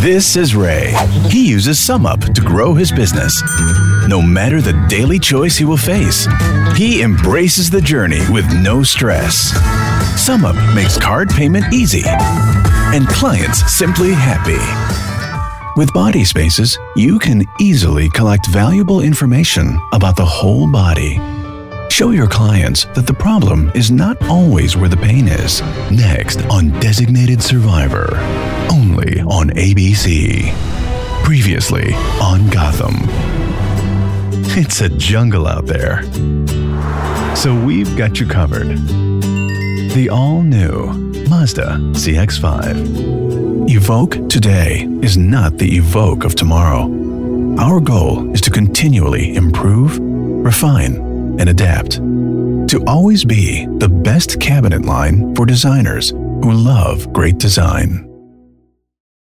This is Ray. He uses SumUp to grow his business. No matter the daily choice he will face, he embraces the journey with no stress. SumUp makes card payment easy and clients simply happy. With Body Spaces, you can easily collect valuable information about the whole body. Show your clients that the problem is not always where the pain is. Next on Designated Survivor, only on ABC. Previously on Gotham. It's a jungle out there, so we've got you covered. The all-new Mazda CX-5. Evoque today is not the Evoque of tomorrow. Our goal is to continually improve, refine, and adapt to always be the best cabinet line for designers who love great design.